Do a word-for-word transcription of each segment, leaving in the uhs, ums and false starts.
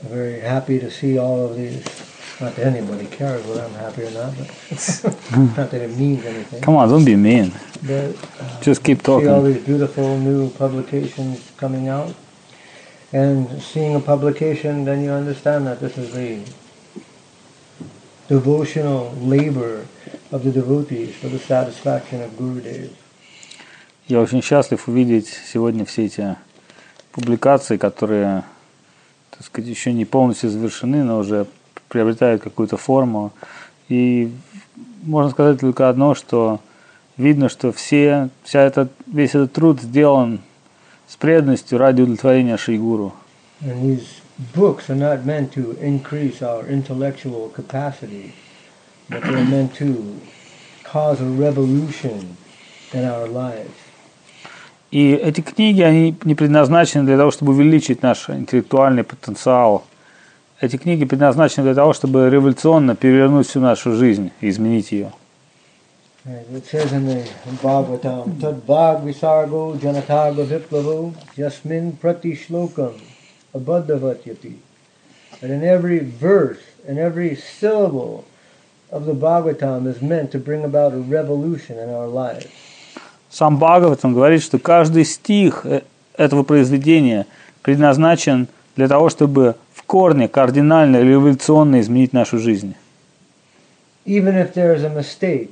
very happy to see all of these. Not that anybody cares whether I'm happy or not, but not that it means anything. Come on, don't be mean. But, uh, Just keep talking. See all these beautiful new publications coming out. And seeing a publication, then you understand that this is the devotional labor of the devotees for the satisfaction of Gurudev. Я очень счастлив увидеть сегодня все эти публикации, которые, так сказать, еще не полностью завершены, но уже приобретают какую-то форму. И можно сказать только одно, что видно, что все, вся этот, весь этот труд сделан с преданностью ради удовлетворения Шри Гуру. And these books are not meant to increase our intellectual capacity, but they're meant to cause a revolution in our lives. И эти книги, они не предназначены для того, чтобы увеличить наш интеллектуальный потенциал. Эти книги предназначены для того, чтобы революционно перевернуть всю нашу жизнь и изменить ее. It says in the Bhagavatam, Tad Bhag Visargo Janataga Viplavo Jasmin Prati Shlokam Abhaddhavatyati. And in every verse, in every syllable of the Bhagavatam is meant to bring about a revolution in our lives. Сам Бхагаватам говорит, что каждый стих этого произведения предназначен для того, чтобы в корне кардинально, революционно изменить нашу жизнь. Even if there is a mistake,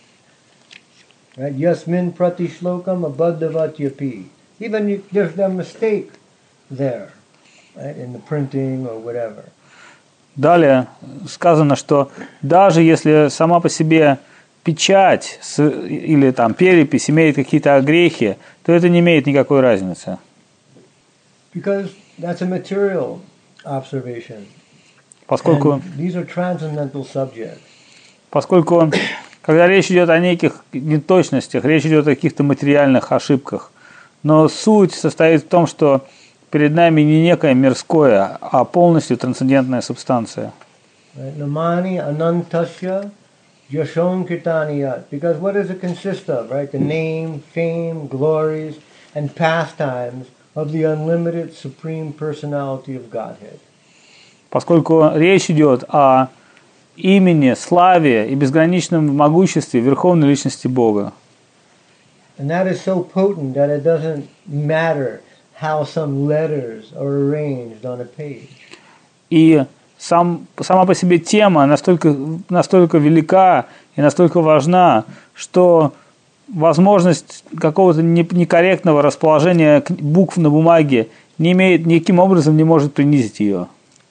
right? Yasmin prati shlokam abhaddhavatyapi. Even if there's a mistake there, right? In the printing or whatever. Далее сказано, что даже если сама по себе печать с, или там перепись имеет какие-то огрехи, то это не имеет никакой разницы. Because that's a material observation. Поскольку, And these are transcendental subjects. поскольку когда речь идет о неких неточностях, речь идет о каких-то материальных ошибках, но суть состоит в том, что перед нами не некое мирское, а полностью трансцендентная субстанция. Namani anantasya yashon kirtaniyat. Because what does it consist of, right? The name, fame, glories, and pastimes of the unlimited supreme personality of Godhead. Поскольку речь идет о имени, славе и безграничном могуществе Верховной Личности Бога. And that is so potent that it doesn't matter how some letters are arranged on a page. И сам, сама по себе тема настолько, настолько велика и настолько важна, что возможность какого-то некорректного расположения букв на бумаге не имеет, никаким образом не может принизить ее.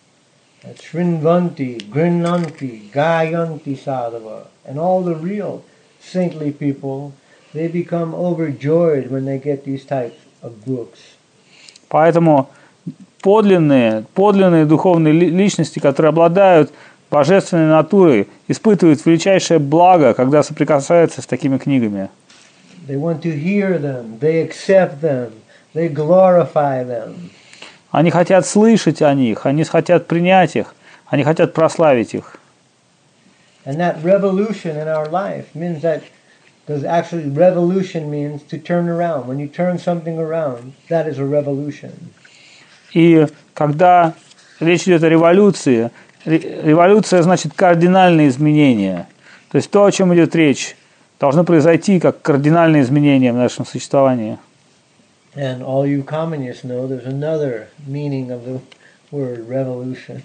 Shrinvanti, Grinanti, Gayanti Sadhava, and all the real saintly people, they become overjoyed when they get these types of books. Поэтому подлинные, подлинные духовные личности, которые обладают божественной натурой, испытывают величайшее благо, когда соприкасаются с такими книгами. They want to hear them, they accept them, they glorify them. Они хотят слышать о них, они хотят принять их, они хотят прославить их. And that revolution in our life means that, because actually revolution means to turn around. When you turn something around, that is a revolution. И когда речь идет о революции, революция значит кардинальные изменения. То есть то, о чем идет речь, должно произойти как кардинальные изменения в нашем существовании. And all you communists know there's another meaning of the word revolution.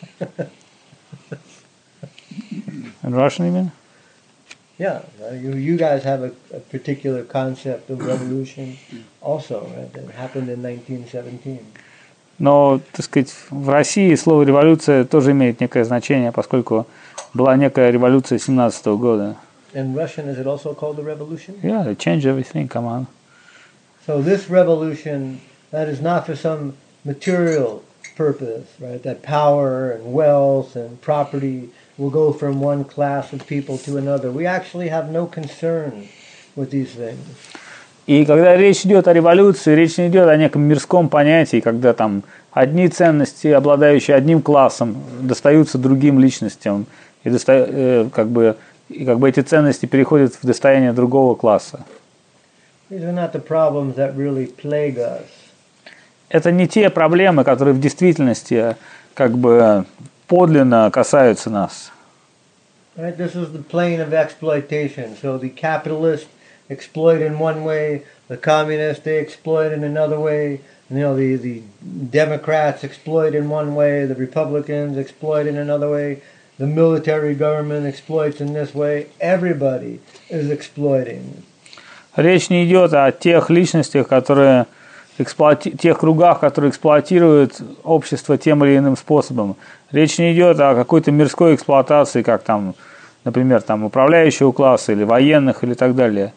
In Russian, you mean? Yeah, you, you guys have a, a particular concept of revolution also, right? That happened in nineteen seventeen. Но, так сказать, в России слово «революция» тоже имеет некое значение, поскольку была некая революция семнадцатого года. In Russian, is it also called the revolution? Yeah, they changed everything, come on. So this revolution, that is not for some material purpose, right? That power and wealth and property will go from one class of people to another. We actually have no concern with these things. И когда речь идет о революции, речь не идет о неком мирском понятии, когда там одни ценности, обладающие одним классом, достаются другим личностям, и, доста... э, как бы, и как бы эти ценности переходят в достояние другого класса. These are not the problems that really plague us. Это не те проблемы, которые в действительности как бы подлинно касаются нас. Right? This is the plane of exploitation. So the capitalists exploit in one way, the communists they exploit in another way. You know, the, the Democrats exploit in one way, the Republicans exploit in another way, the military government exploits in this way. Everybody is exploiting. Речь не идет о тех личностях, которые эксплуати... тех кругах, которые эксплуатируют общество тем или иным способом. Речь не идет о какой-то мирской эксплуатации, как там, например, там управляющего класса или военных или так далее.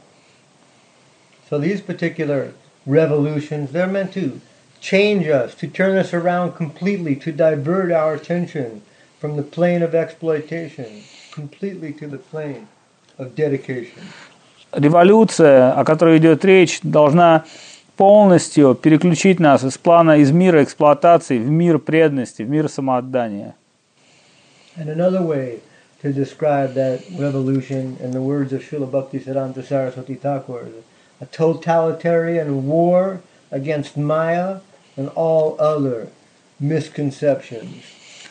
So these particular revolutions, they're meant to change us, to turn us around completely, to divert our attention from the plane of exploitation completely to the plane of dedication. Революция, о которой идет речь, должна полностью переключить нас из плана, из мира эксплуатации в мир преданности, в мир самоотдания. And another way to describe that revolution in the words of Srila Bhaktisiddhanta Saraswati Thakur, a totalitarian war against Maya and all other misconceptions.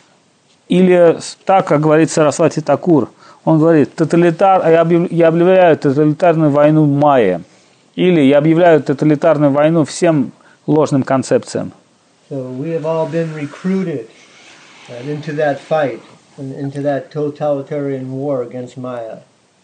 Или так, как говорит Сарасвати Такур, он говорит, тоталитар, я объявляю тоталитарную войну Майе. Или я объявляю тоталитарную войну всем ложным концепциям. So we have all been recruited uh, into that fight, into that totalitarian war against Maya.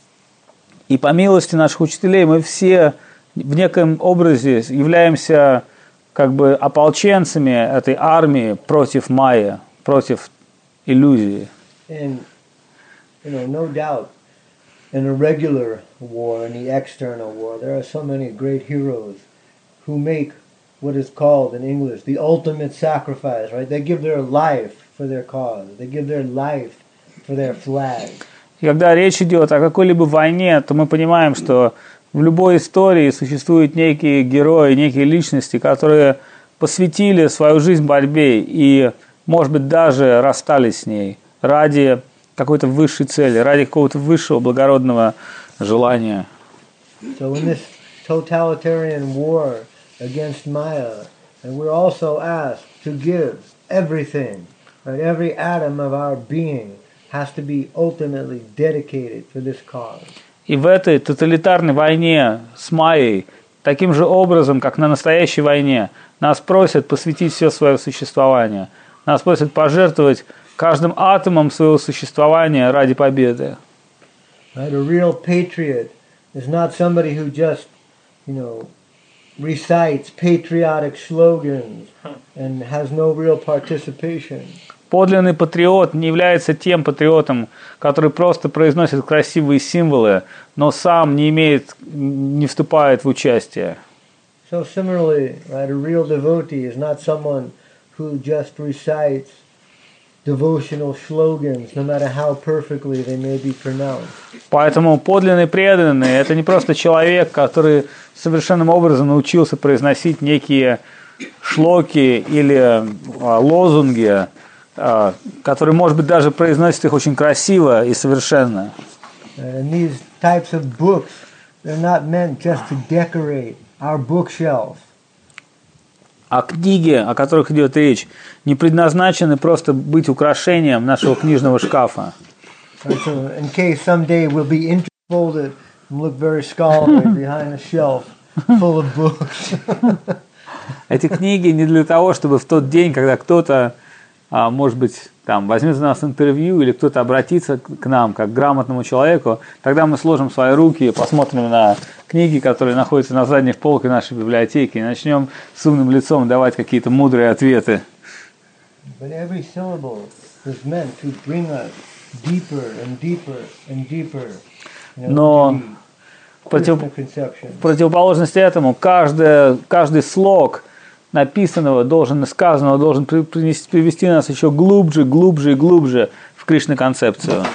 И по милости наших учителей мы все в неком образе являемся как бы ополченцами этой армии против майя, против иллюзии. And, you know, no doubt, in a regular war, in the external war, there are so many great heroes who make what is called in English the ultimate sacrifice, right? They give their life for their cause. They give their life for their flag. И когда речь идет о какой-либо войне, то мы понимаем, что в любой истории существуют некие герои, некие личности, которые посвятили свою жизнь борьбе и, может быть, даже расстались с ней ради какой-то высшей цели, ради какого-то высшего благородного желания. So in this totalitarian war against Maya, and we're also asked to give everything, right? Every atom of our being has to be ultimately dedicated for this cause. И в этой тоталитарной войне с Майей, таким же образом, как на настоящей войне, нас просят посвятить все свое существование. Нас просят пожертвовать каждым атомом своего существования ради победы. Right? A real patriot is not somebody who just, you know, recites patriotic slogans and has no real participation. Подлинный патриот не является тем патриотом, который просто произносит красивые символы, но сам не имеет, не вступает в участие. So similarly, right, a real devotee is not someone who just recites devotional slogans, no matter how perfectly they may be pronounced. Поэтому подлинный преданный – это не просто человек, который совершенным образом научился произносить некие шлоки или а, лозунги, а, которые, может быть, даже произносят их очень красиво и совершенно. And these types of books, they're not meant just to decorate our bookshelf. А книги, о которых идет речь, не предназначены просто быть украшением нашего книжного шкафа. Right, so in case someday we'll be interfolded and look very scholarly behind a shelf full of books. Эти книги не для того, чтобы в тот день, когда кто-то, а, может быть, там, возьмет за нас интервью или кто-то обратится к нам, как к грамотному человеку, тогда мы сложим свои руки, посмотрим на книги, которые находятся на задних полках нашей библиотеки, и начнем с умным лицом давать какие-то мудрые ответы. But every syllable is meant to bring us deeper and deeper and deeper. You know, Но против... в противоположность этому каждый, каждый слог написанного, должен, сказанного, должен принести, привести нас еще глубже, глубже и глубже в Кришна-концепцию.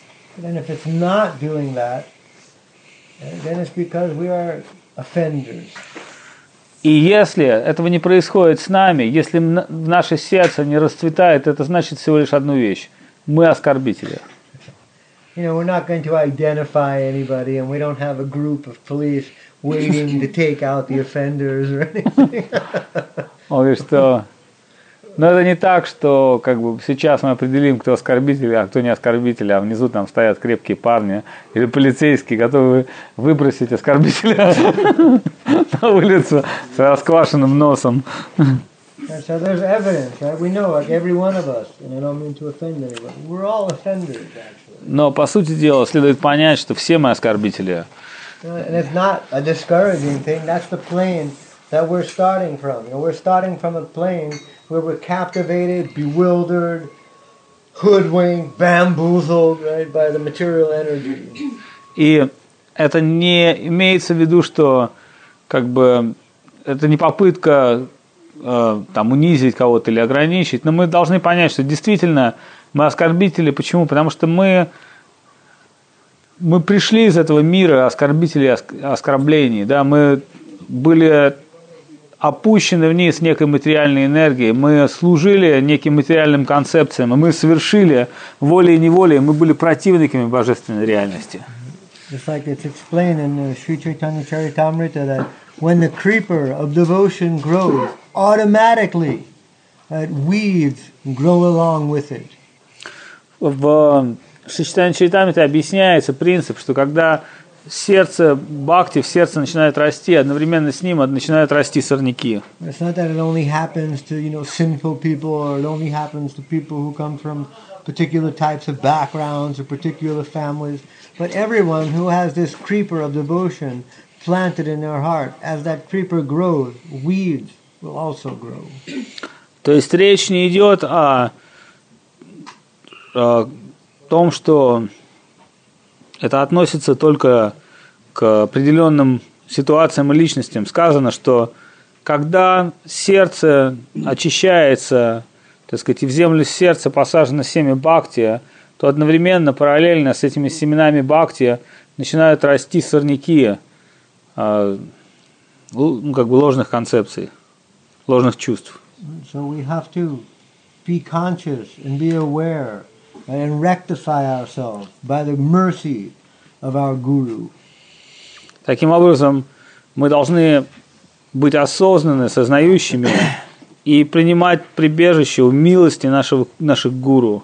И если этого не происходит с нами, если в наше сердце не расцветает, это значит всего лишь одну вещь. Мы оскорбители. You know, we're not going to identify anybody, and we don't have a group of police waiting to take out the offenders or anything. Он говорит, что Но это не так, что как бы сейчас мы определим, кто оскорбитель, а кто не оскорбитель, а внизу там стоят крепкие парни или полицейские, готовы выбросить оскорбителя на улицу с расквашенным носом. And so there's evidence, right? We know, like every one of us, and I don't mean to offend anybody, we're all offenders, actually. Но по сути дела следует понять, что все мы оскорбители. And it's not a discouraging thing. That's the plane that we're starting from. You know, we're starting from a plane where we're captivated, bewildered, hoodwinked, bamboozled, right, by the material energy. И это не имеется в виду, что как бы это не попытка э, там унизить кого-то или ограничить, но мы должны понять, что действительно мы оскорбители. Почему? Потому что мы мы пришли из этого мира оскорбителей, оскорблений, да, мы были опущены вниз некой материальной энергией, мы служили неким материальным концепциям, и мы совершили волей-неволей, мы были противниками божественной реальности. Just like it's explained in the Sri Chaitanya Charitamrita that when the creeper of devotion grows, automatically uh, weeds grow along with it. В Шри Чайтамрите объясняется принцип, что когда сердце бхакти, в сердце начинает расти, одновременно с ним начинают расти сорняки. It's not that it only happens to, you know, sinful people, or it only happens to people who come from particular types of backgrounds or particular families, but everyone who has this creeper of devotion planted in their heart, as that creeper grows, weeds will also grow. То есть речь не идет о, о том, что это относится только к определенным ситуациям и личностям. Сказано, что когда сердце очищается, так сказать, и в землю сердца посажено семя бхакти, то одновременно, параллельно с этими семенами бхакти начинают расти сорняки, ну, как бы ложных концепций, ложных чувств. So we have to be conscious and be aware and rectify ourselves by the mercy of our Guru. Таким образом, мы должны быть осознанны, сознающими и принимать прибежище в милости нашего, наших гуру.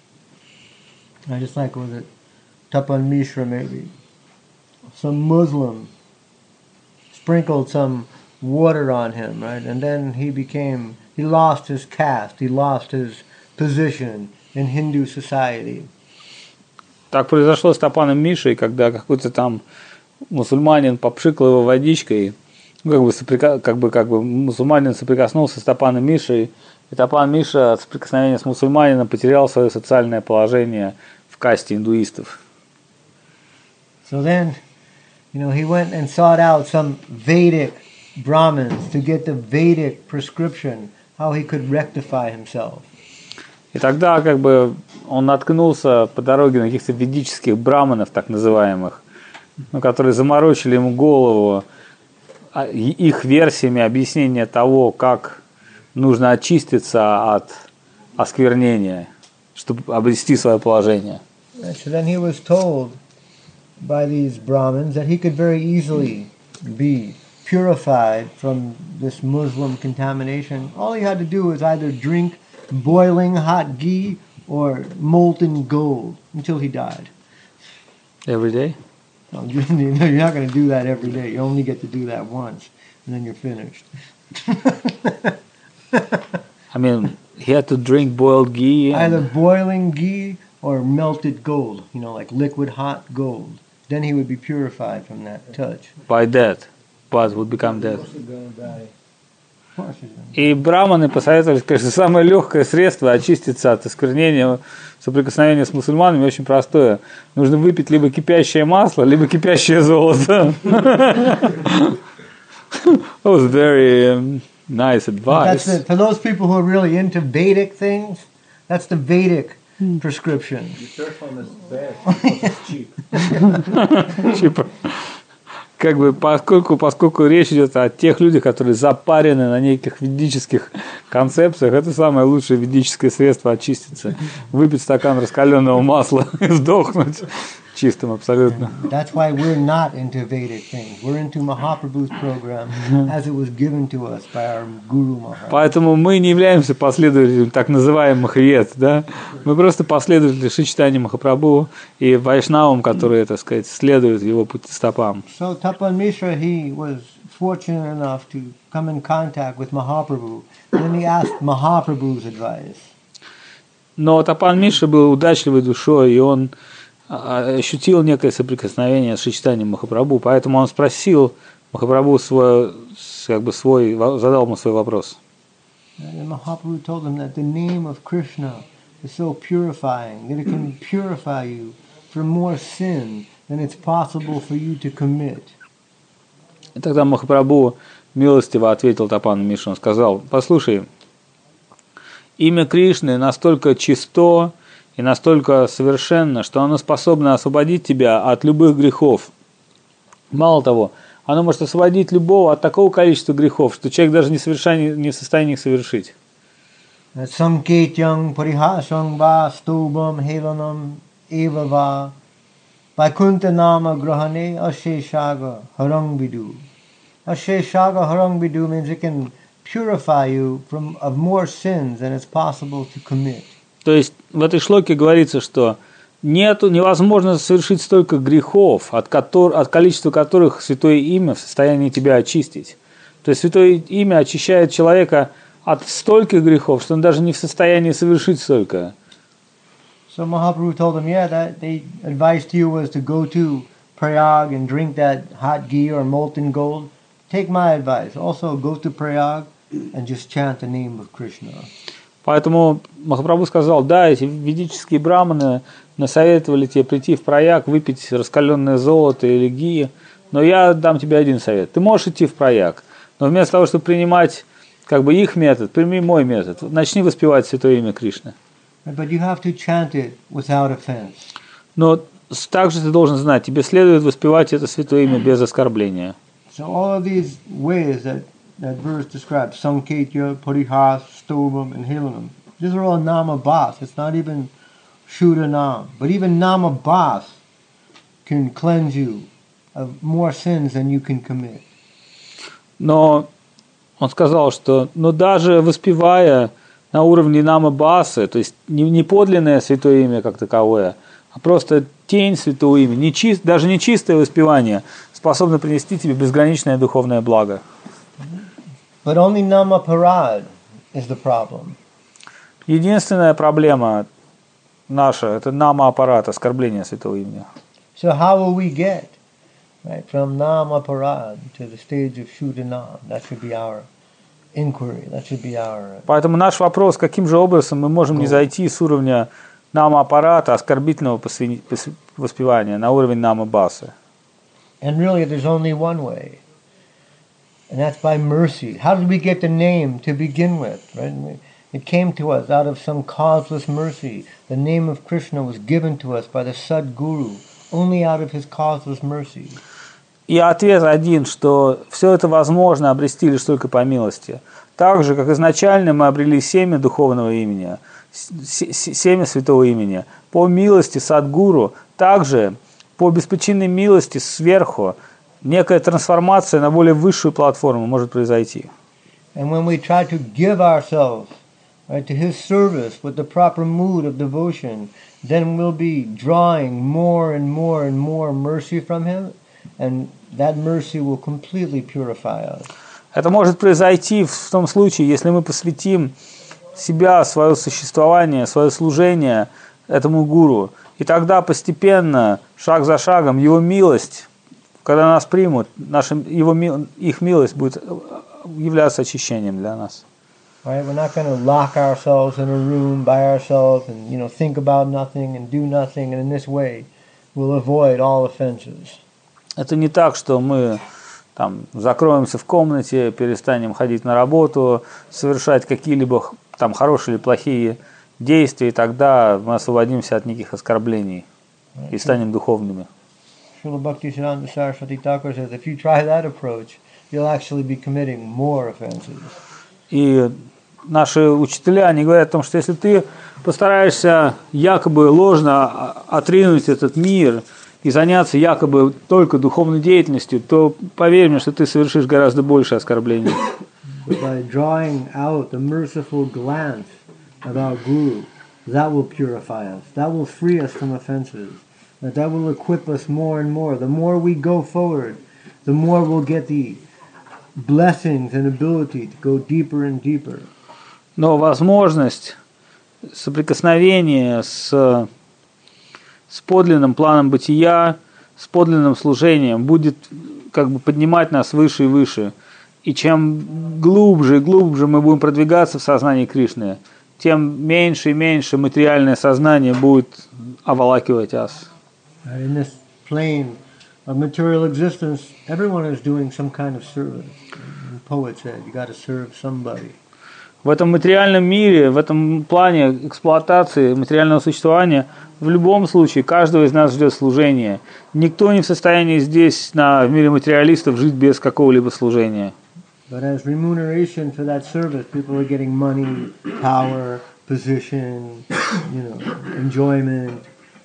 I just like, was it Tapan Mishra maybe? Some Muslim sprinkled some water on him, right? And then he became, he lost his caste, he lost his position in Hindu society. Так произошло с Тапаном Мишей, когда какой-то там мусульманин попшикал его водичкой, ну, как бы, соприка... как бы, как бы мусульманин соприкоснулся с Тапаном Мишей, и Тапан Миша от соприкосновения с мусульманином потерял свое социальное положение в касте индуистов. So then, you know, he went and sought out some Vedic Brahmins to get the Vedic prescription, how he could rectify himself. И тогда как бы он наткнулся по дороге на каких-то ведических браманов, так называемых, ну, которые заморочили ему голову их версиями объяснения того, как нужно очиститься от осквернения, чтобы обрести свое положение. So then he was told by these Brahmins that he could very easily be purified from this Muslim contamination. All he had to do was either drink boiling hot ghee or molten gold until he died. Every day? No, you're not going to do that every day. You only get to do that once, and then you're finished. I mean, he had to drink boiled ghee. Either boiling ghee or melted gold, you know, like liquid hot gold. Then he would be purified from that touch. By that, but would become dead. И браманы посоветовали, конечно, самое легкое средство очиститься от осквернения, соприкосновения с мусульманами очень простое. Нужно выпить либо кипящее масло, либо кипящее золото. That was very um, nice advice. That's the, for those people who are really into Vedic things, that's the Vedic prescription. Research on this bad, it's cheap. Cheaper. Как бы поскольку, поскольку речь идет о тех людях, которые запарены на неких ведических концепциях, это самое лучшее ведическое средство очиститься. Выпить стакан раскаленного масла и сдохнуть. чистым абсолютно. That's why we're not into Vedic things. We're into Mahaprabhu's program as it was given to us by our Guru Maharaj. Поэтому мы не являемся последователями так называемых вед, да? Мы просто последователи Шри Чайтаньи Махапрабху и вайшнавам, которые, так сказать, следуют его пути стопам. So Tapan Mishra, he was fortunate enough to come in contact with Mahaprabhu, and then he asked Mahaprabhu's advice. Но Тапан Мишра был удачливой душой, и он ощутил некое соприкосновение с Шри Чайтаньей Махапрабху, поэтому он спросил Махапрабху свой, как бы свой, задал ему свой вопрос. And Mahaprabhu told him that the name of Krishna is so purifying that it can purify you from more sin than it's possible for you to commit. И тогда Махапрабху милостиво ответил Тапану Мишре, он сказал: послушай, имя Кришны настолько чисто и настолько совершенно, что оно способно освободить тебя от любых грехов. Мало того, оно может освободить любого от такого количества грехов, что человек даже не, совершен, не в состоянии их совершить. Samketyam parihasam va stubam helanam evava Vaikuntha nama grahane asheshaga harang vidu. Asheshaga harang vidu means it can purify you from of more sins than it's possible to commit. То есть в этой шлоке говорится, что нету, невозможно совершить столько грехов, от, котор, от количества которых Святое Имя в состоянии тебя очистить. То есть Святое Имя очищает человека от стольких грехов, что он даже не в состоянии совершить столько. So Mahaprabhu told him, yeah, that the advice to you was to go to Prayag and drink that hot ghee or molten gold. Take my advice. Also go to Prayag and just chant the name of Krishna. Поэтому Махапрабху сказал: да, эти ведические браманы насоветовали тебе прийти в Праяг, выпить раскаленное золото или ги, но я дам тебе один совет. Ты можешь идти в Праяг, но вместо того, чтобы принимать как бы их метод, прими мой метод. Начни воспевать Святое Имя Кришны. But you have to chant it without offense. Но также ты должен знать, тебе следует воспевать это Святое Имя без оскорбления. So all of these ways that that verse describes, Sanketya, Parihas, Stobam, and Helanam, these are all Nama Bas. It's not even Shuddha Nam. But even Nama Bas can cleanse you of more sins than you can commit. Но он сказал, что но даже воспевая на уровне Нама Басы, то есть не, не подлинное Святое Имя как таковое, а просто тень Святого Имя, не чист, даже не чистое воспевание способно принести тебе безграничное духовное благо. But only Nama Parad is the problem. Единственная проблема наша – это Нама аппарат, оскорбление Святого Имени. So how will we get right from Nama Parad to the stage of Shuddha Nam? That should be our inquiry. That should be our. Поэтому наш вопрос, каким же образом мы можем не зайти с уровня Нама аппарата, оскорбительного воспевания, на уровень Нама Басы. And really, there's only one way, and that's by mercy. How did we get the name to begin with? Right? It came to us out of some causeless mercy. The name of Krishna was given to us by the Sadguru, only out of his causeless mercy. И ответ один, что все это возможно обрести лишь только по милости. Так же, как изначально мы обрели семя духовного имени, семя святого имени, по милости Садгуру, также по беспричинной милости сверху некая трансформация на более высшую платформу может произойти. And when we try to give ourselves right, to his service with the proper mood of devotion, then we'll be drawing more and more and more mercy from him, and that mercy will completely purify us. Это может произойти в том случае, если мы посвятим себя, свое существование, свое служение этому гуру, и тогда постепенно, шаг за шагом, его милость, когда нас примут, наша, его, их милость будет являться очищением для нас. Right? We're not going to lock ourselves in a room by ourselves and you know think about nothing and do nothing, and in this way we'll avoid all offenses. Это не так, что мы там закроемся в комнате, перестанем ходить на работу, совершать какие-либо там хорошие или плохие действия, и тогда мы освободимся от неких оскорблений и станем духовными. Srila Bhaktisiddhanta Saraswati Thakur says, if you try that approach, you'll actually be committing more offenses. И наши учителя, они говорят о том, что если ты постараешься якобы ложно отринуть этот мир и заняться якобы только духовной деятельностью, то поверь мне, что ты совершишь гораздо больше оскорблений. But by drawing out the merciful glance of our Guru, that will purify us. That will free us from offenses. That, that will equip us more and more. The more we go forward, the more we'll get the blessings and ability to go deeper and deeper. Но возможность соприкосновения с, с подлинным планом бытия, с подлинным служением будет как бы поднимать нас выше и выше. И чем глубже и глубже мы будем продвигаться в сознании Кришны, тем меньше и меньше материальное сознание будет обволакивать нас. In this plane of material existence, everyone is doing some kind of service. The poet said, you got to serve somebody. В этом материальном мире, в этом плане эксплуатации материального существования, в любом случае, каждого из нас ждет служение. Никто не в состоянии здесь, на, в мире материалистов, жить без какого-либо служения. But as remuneration for that service, people are getting money, power, position, you know, enjoyment.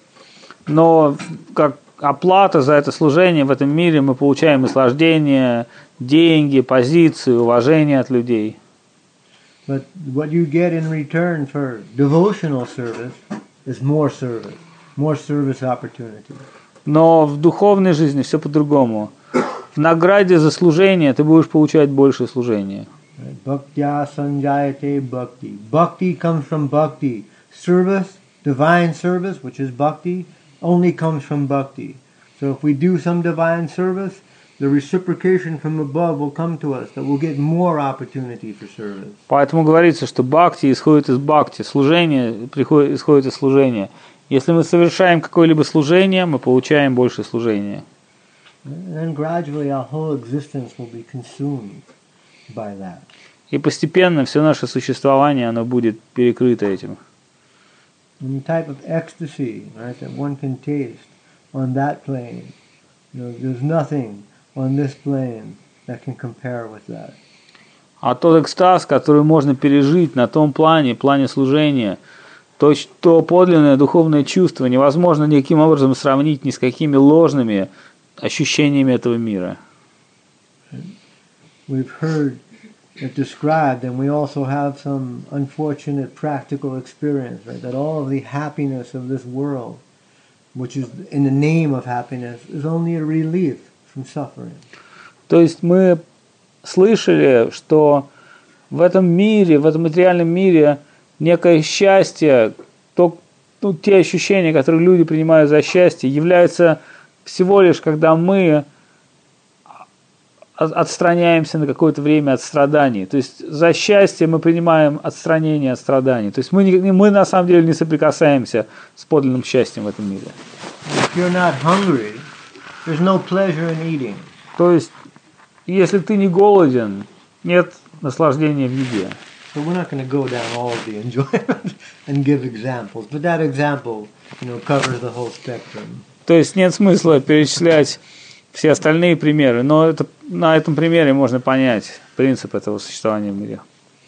Но как оплата за это служение в этом мире мы получаем наслаждение, деньги, позицию, уважение от людей. But what you get in return for devotional service is more service, more service opportunity. Но в духовной жизни все по-другому. В награде за служение ты будешь получать больше служения. Bhaktya sanjayate bhakti. Bhakti comes from bhakti. Service, divine service, which is bhakti, only comes from bhakti. So if we do some divine service, the reciprocation from above will come to us, that we'll get more opportunity for service. Поэтому говорится, что бхакти исходит из бхакти, служение приходит, исходит из служения. Если мы совершаем какое-либо служение, мы получаем больше служения. And then gradually our whole existence will be consumed by that. И постепенно все наше существование, оно будет перекрыто этим. And the type of ecstasy, right, that one can taste on that plane, you know, there's nothing on this plane that can compare with that. А тот экстаз, который можно пережить на том плане, плане служения, то, то подлинное духовное чувство невозможно никаким образом сравнить ни с какими ложными ощущениями этого мира. We've heard it described, and we also have some unfortunate practical experience, right? That all of the happiness of this world, which is in the name of happiness, is only a relief from suffering. То есть мы слышали, что в этом мире, в этом материальном мире некое счастье, то, ну, те ощущения, которые люди принимают за счастье, являются всего лишь, когда мы отстраняемся на какое-то время от страданий. То есть за счастье мы принимаем отстранение от страданий. То есть мы, не, мы на самом деле не соприкасаемся с подлинным счастьем в этом мире. If you're not hungry, there's no pleasure in eating. То есть если ты не голоден, нет наслаждения в еде. So we're not going to go down all of the enjoyment and give examples, but that example, you know, covers the whole spectrum. То есть нет смысла перечислять все остальные примеры, но это, на этом примере можно понять принцип этого существования в мире.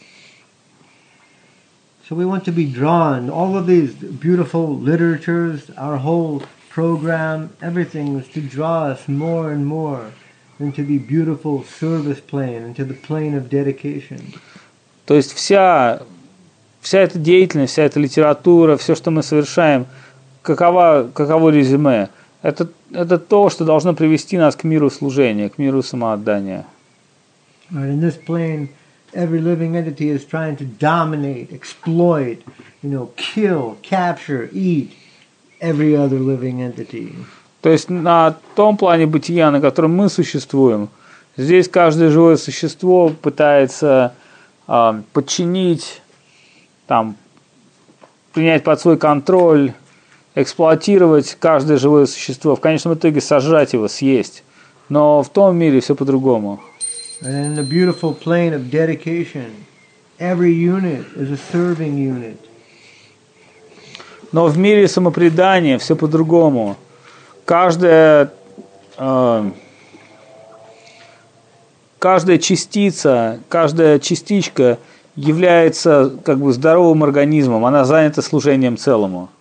So we want to be drawn, all of these beautiful literatures, our whole program, everything was to draw us more and more into the beautiful service plane, into the plane of dedication. То есть вся, вся эта деятельность, вся эта литература, все, что мы совершаем, какова, каково резюме? Это, это то, что должно привести нас к миру служения, к миру самоотдания. In this plane, every living entity is trying to dominate, exploit, you know, kill, capture, eat every other living entity. То есть на том плане бытия, на котором мы существуем, здесь каждое живое существо пытается э, подчинить, там, принять под свой контроль, эксплуатировать каждое живое существо, в конечном итоге сожрать его, съесть. Но в том мире все по-другому. And in the beautiful plane of dedication, every unit is a serving unit. Но в мире самопредания все по-другому. Каждая, э, каждая частица, каждая частичка является как бы здоровым организмом, она занята служением целому.